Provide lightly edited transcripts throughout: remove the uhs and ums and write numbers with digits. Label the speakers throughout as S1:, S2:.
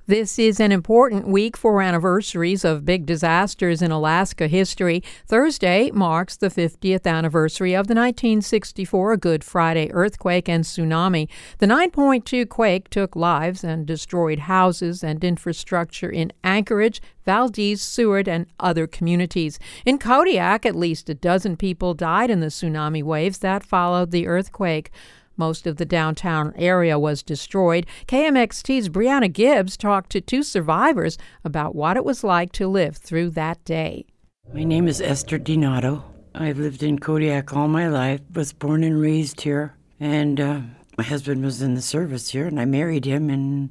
S1: This is an important week for anniversaries of big disasters in Alaska history. Thursday marks the 50th anniversary of the 1964 Good Friday earthquake and tsunami. The 9.2 quake took lives and destroyed houses and infrastructure in Anchorage, Valdez, Seward, and other communities. In Kodiak, at least a dozen people died in the tsunami waves that followed the earthquake. Most of the downtown area was destroyed. KMXT's Brianna Gibbs talked to two survivors about what it was like to live through that day.
S2: My name is Esther Donato. I've lived in Kodiak all my life, was born and raised here, and my husband was in the service here, and I married him in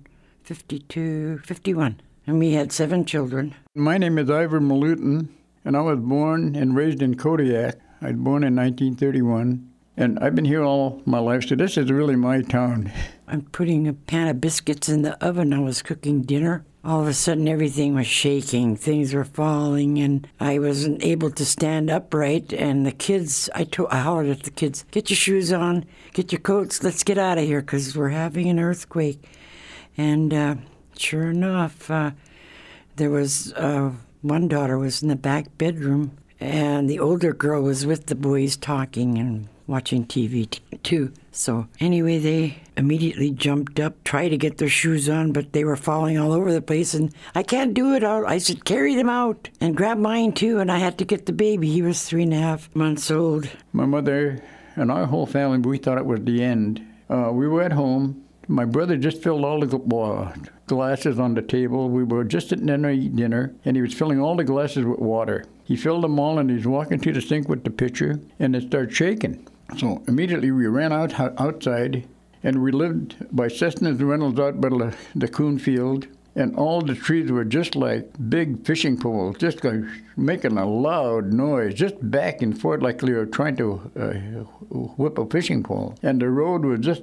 S2: 51, and we had 7 children.
S3: My name is Ivor Malutin, and I was born and raised in Kodiak. I was born in 1931. And I've been here all my life, so this is really my town.
S2: I'm putting a pan of biscuits in the oven. I was cooking dinner. All of a sudden, everything was shaking. Things were falling, and I wasn't able to stand upright. And the kids, I hollered at the kids, "Get your shoes on, get your coats, let's get out of here, because we're having an earthquake." And sure enough, there was one daughter was in the back bedroom, and the older girl was with the boys talking and watching TV too. So anyway, they immediately jumped up, tried to get their shoes on, but they were falling all over the place. And I can't do it. I said, carry them out and grab mine too. And I had to get the baby. He was 3.5 months old.
S3: My mother and our whole family, we thought it was the end. We were at home. My brother just filled all the glasses on the table. We were just sitting there eating dinner, and he was filling all the glasses with water. He filled them all, and he's walking to the sink with the pitcher, and it started shaking. So immediately we ran outside, and we lived by Cessna's Reynolds out by the Coon Field, and all the trees were just like big fishing poles, just making a loud noise, just back and forth like they were trying to whip a fishing pole. And the road was just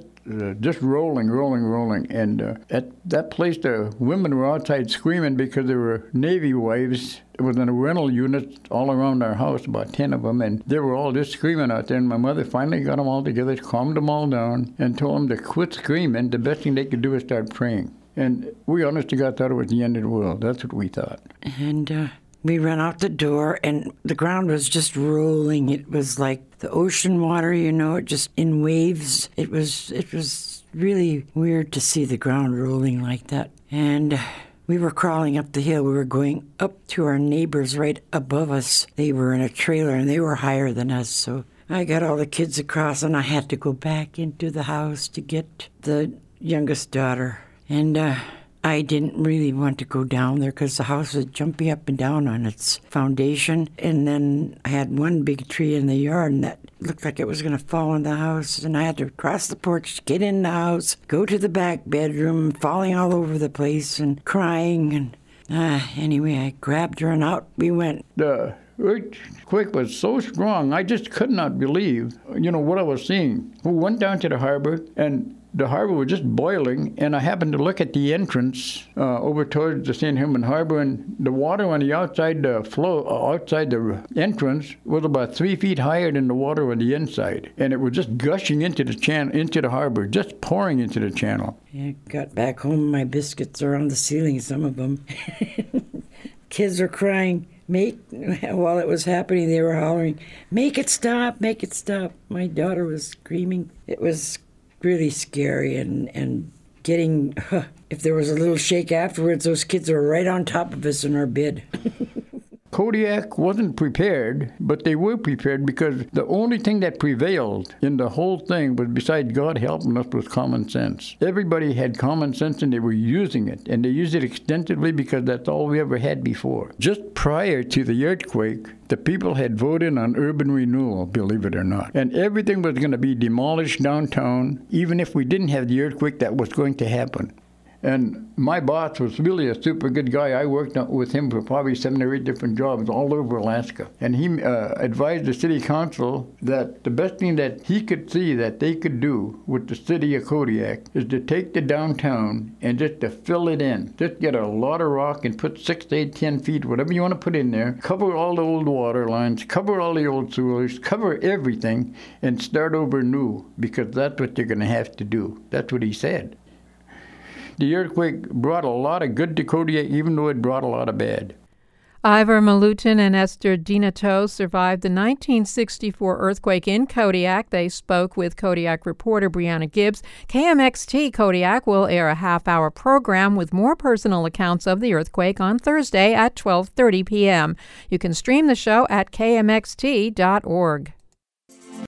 S3: rolling. And at that place, the women were outside screaming because there were Navy wives. It was in a rental unit all around our house, about 10 of them, and they were all just screaming out there. And my mother finally got them all together, calmed them all down, and told them to quit screaming. The best thing they could do was start praying. And we honest to God thought it was the end of the world. That's what we thought.
S2: And we ran out the door, and the ground was just rolling. It was like the ocean water, just in waves. It was really weird to see the ground rolling like that. And we were crawling up the hill. We were going up to our neighbors right above us. They were in a trailer, and they were higher than us. So I got all the kids across, and I had to go back into the house to get the youngest daughter. And I didn't really want to go down there because the house was jumping up and down on its foundation. And then I had one big tree in the yard, and that looked like it was going to fall on the house. And I had to cross the porch, get in the house, go to the back bedroom, falling all over the place and crying. And anyway, I grabbed her, and out we went.
S3: The earthquake was so strong, I just could not believe, what I was seeing. We went down to the harbor, and the harbor was just boiling, and I happened to look at the entrance over towards the St. Herman Harbor, and the water on the outside the entrance was about 3 feet higher than the water on the inside, and it was just gushing into the harbor, just pouring into the channel.
S2: I got back home, my biscuits are on the ceiling, some of them. Kids were crying. While it was happening, they were hollering, "Make it stop, make it stop." My daughter was screaming. It was really scary, and getting, if there was a little shake afterwards, those kids were right on top of us in our bed.
S3: Kodiak wasn't prepared, but they were prepared because the only thing that prevailed in the whole thing was, besides God helping us, was common sense. Everybody had common sense, and they were using it, and they used it extensively because that's all we ever had before. Just prior to the earthquake, the people had voted on urban renewal, believe it or not. And everything was going to be demolished downtown. Even if we didn't have the earthquake, that was going to happen. And my boss was really a super good guy. I worked with him for probably 7 or 8 different jobs all over Alaska. And he advised the city council that the best thing that he could see that they could do with the city of Kodiak is to take the downtown and just to fill it in. Just get a lot of rock and put 6 to 8, 10 feet, whatever you want to put in there, cover all the old water lines, cover all the old sewers, cover everything, and start over new, because that's what you're going to have to do. That's what he said. the earthquake brought a lot of good to Kodiak, even though it brought a lot of bad.
S1: Ivor Milutin and Esther Dinato survived the 1964 earthquake in Kodiak. They spoke with Kodiak reporter Brianna Gibbs. KMXT Kodiak will air a half-hour program with more personal accounts of the earthquake on Thursday at 12:30 p.m. You can stream the show at kmxt.org.